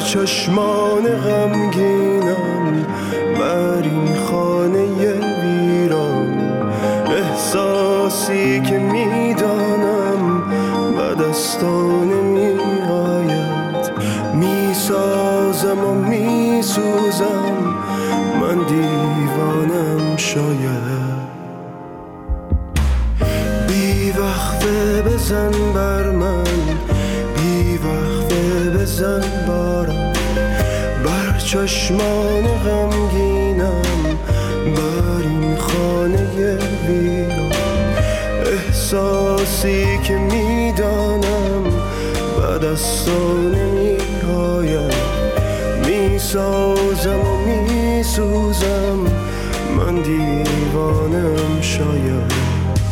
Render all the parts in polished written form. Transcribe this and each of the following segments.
چشمان غمگینم بر این خانه ویران، احساسی که میدانم به دستان میآید، میسازم و میسوزم، من دیوانم شاید. بی وقفه بزن بر من، بی وقفه بزن بارم، بر چشمان غمگینم بر این خانه ویران، احساسی که میدانم به دستان نمیآید، میسازم و میسوزم، من دیوانم شاید.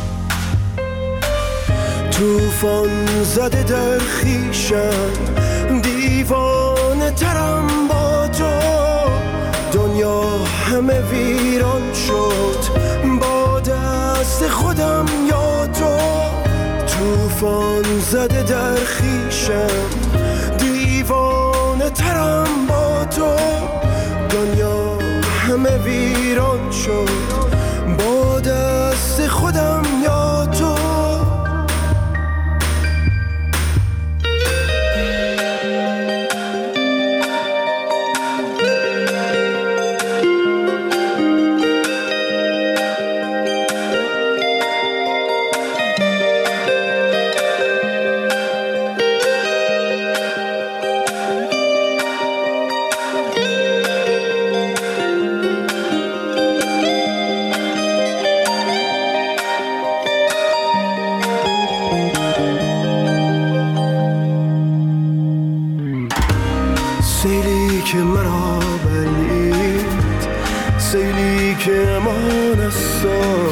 توفان زده در خویشم، دیوانه ترم با تو، دنیا همه ویران شد با دست خودم یا تو. توفان زده در خویشم، دیوانه ترم با تو، دنیا همه ویران شد با دست خودم یا تو. سیلی که مرا بلید، سیلی که امان است،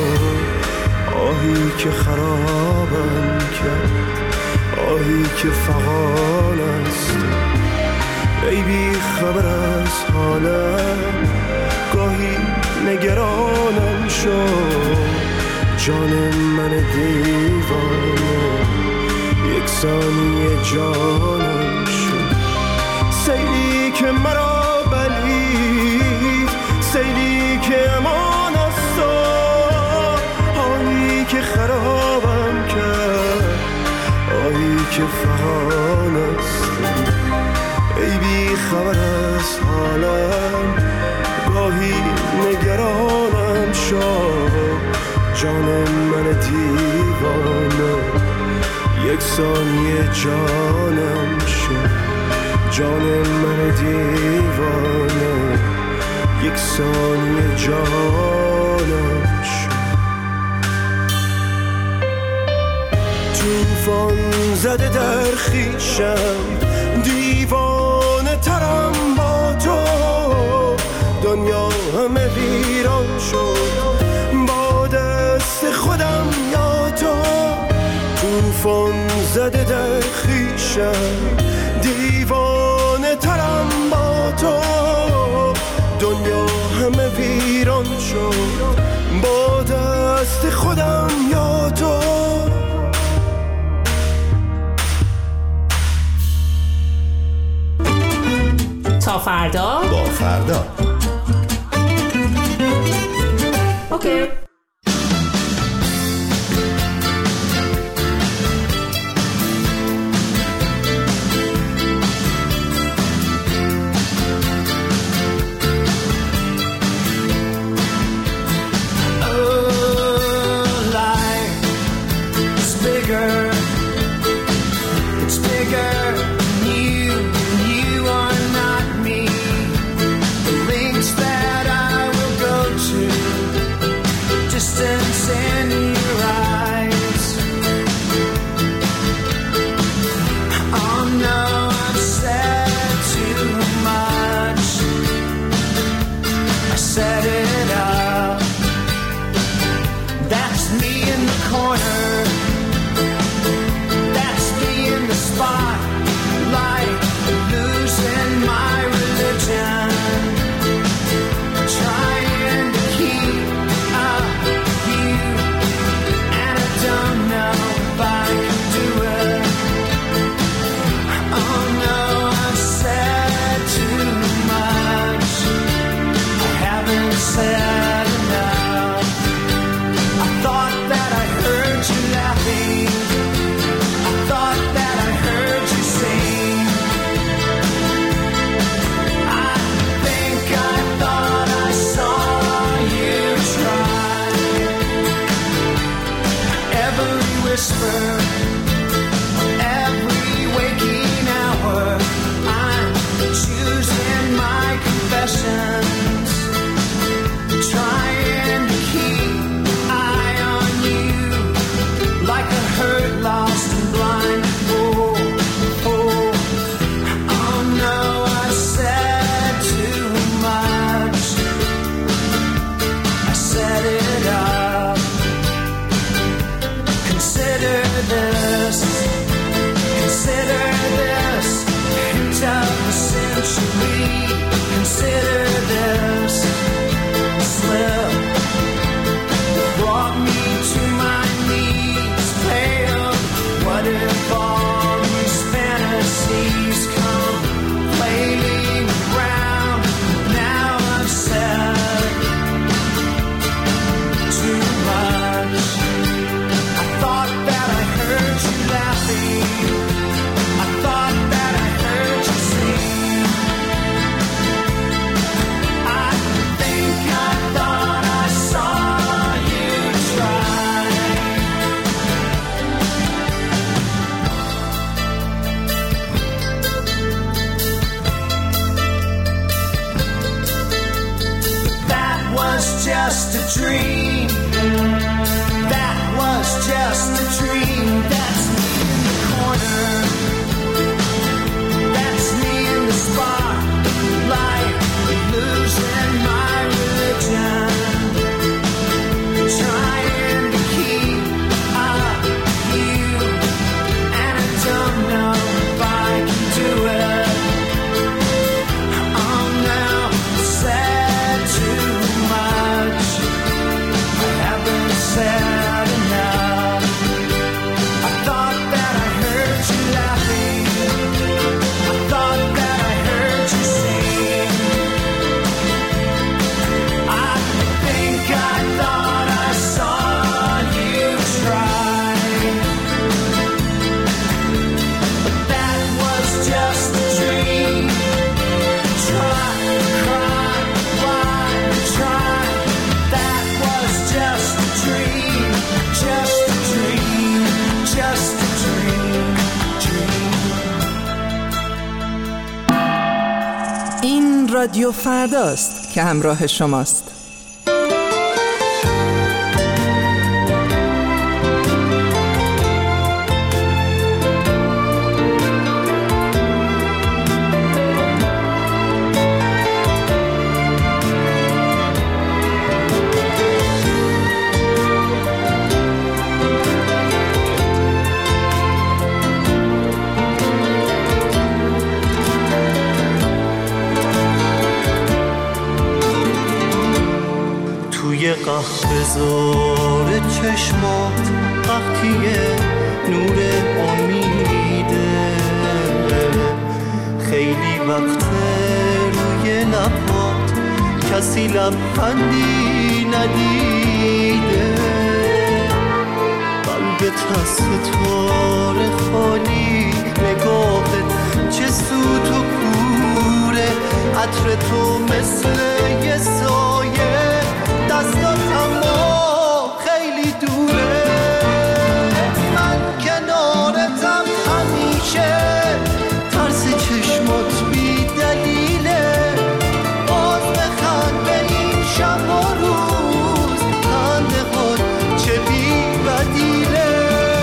آهی که خرابم کرد، آهی که فغان است. ای بی خبر از حالم، گاهی نگرانم شد، جان من دیوانه یک ثانیه جانم شد. سیلی که مرا بلید، سیلی که امان است، آهی که خرابم کرد، آهی که فغان است. ای بی خبر از حالم، گاهی نگرانم شد، جان من دیوانه یک ثانیه جانم شد، جان من دیوانه یک ثانیه جانم شد. توفان زده در خویشم، دیوانه ترم با تو، دنیا همه ویران شد با دست خودم یا تو. توفان زده در خویشم، دیوانه ترم با تو، دنیا همه ویران شد با دست خودم یا تو. تا فردا با فردا. اوکی. possessions, trying to keep eye on you like a hurt, lost and blind. Oh no, I said too much. I set it up. Consider this hint of the century. Consider this slip brought me to my knees, pale. What if all these fantasies come flailing around? Now I've said too much. I thought that I heard you laughing. I thought that I heard you sing. I think I thought I saw you try. That was just a dream. That was just a dream. That's me in the corner. That's me in the spotlight, losing my religion, trying to keep up you, and I don't know if I can do it. Oh no, I said too much. I haven't said enough. I thought that I heard you laughing. I thought that I heard you sing. I think I thought I saw you try. But that was just a dream. Try, cry, why try? That was just a dream. Just a dream. Just a dream. این رادیو فرداست که همراه شماست. قهوه‌زار چشمات قحطیه نور امیده، خیلی وقت روی لبات کسی لبخندی ندیده، قلبت از ستاره خالی، نگاهت چه سوت و کوره، عطر تو مثل یه سایه، دستات اما خیلی دوره، من کنارتم همیشه، ترس چشمات بی دلیله، باز بخند به این شب و روز، خنده خود چه بی بدیله.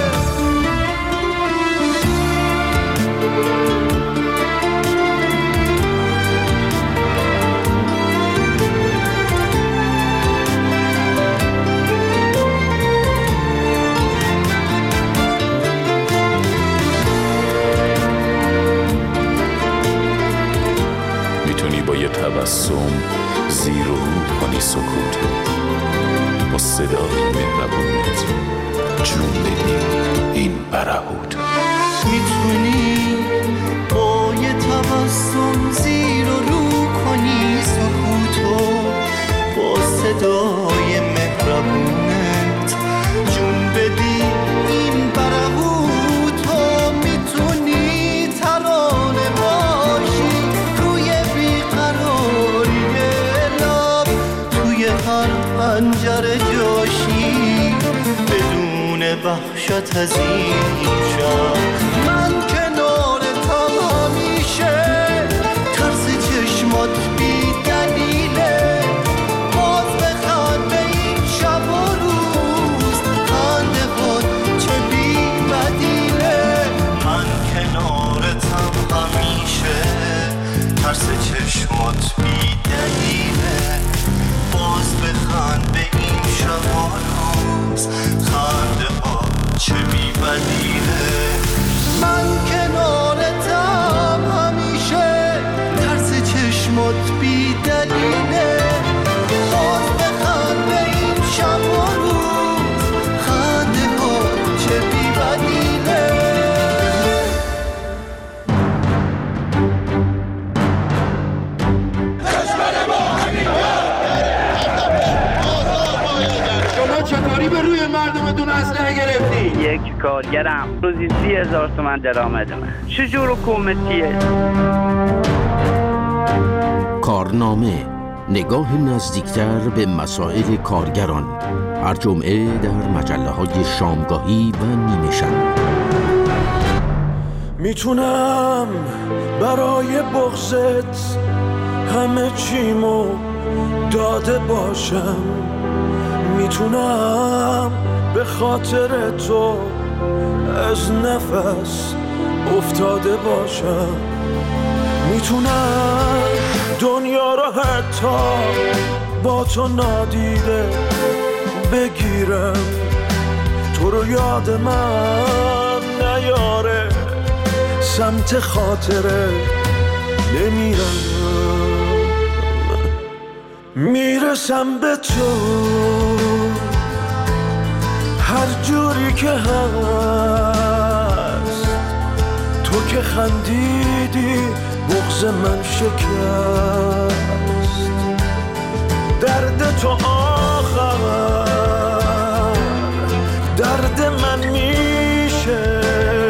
با یه تبسم زیر و رو کنی سکوتو، با صدای مهربونت جون بدی این برهوتو. میتونی با یه تبسم زیر و رو کنی سکوتو، با صدای مهربونت جون بدی این برهوتو. میتونی ترانه باشی روی بیقراری لب، توی هر پنجره جاشی بدون وحشت از این شب. من کنارتم همیشه، ترس چشمات بیدن ترس چشمات بی دلیله، باز بخند به این شب و روز، خنده ها چه بی بدیله. من کنارتم همیشه، ترس چشمات بی دلیله، باز بخند به این شب و روز، خنده ها چه بی بدیله. چطوری به روی مردمتون اسلحه گرفتی؟ یک کارگرم روزی 30,000 تومان درآمد من. چجور حکومتیه؟ کارنامه، نگاه نزدیکتر به مسائل کارگران، هر جمعه در مجله‌های شامگاهی و نیمه شب. میتونم برای بغضت همه چیمو داده باشم، میتونم به خاطر تو از نفس افتاده باشم، میتونم دنیا رو حتی با تو نادیده بگیرم، تو رو یاد من نیاره، سمت خاطره نمیرم، میرسم به تو هر جوری که هست، تو که خندیدی بغض من شکست، درد تو آخر درد من میشه،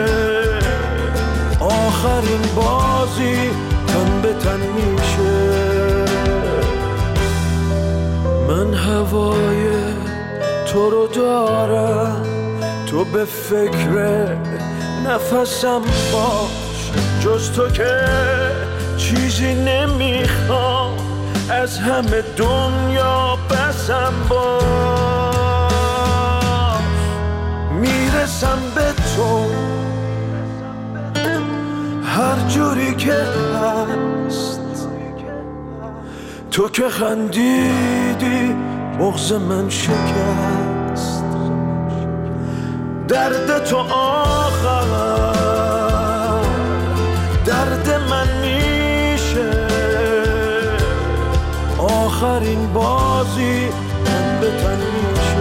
آخرین بازی تن به تن میشه، من هوای تو رو دارم، تو به فکر نفسم باش، جز تو که چیزی نمیخوام، از همه دنیا بسم باش، میرسم به تو هر جوری که هست، تو که خندیدی بغض من شکست، درد تو آخر درد من میشه، آخرین بازی تن به تن میشه.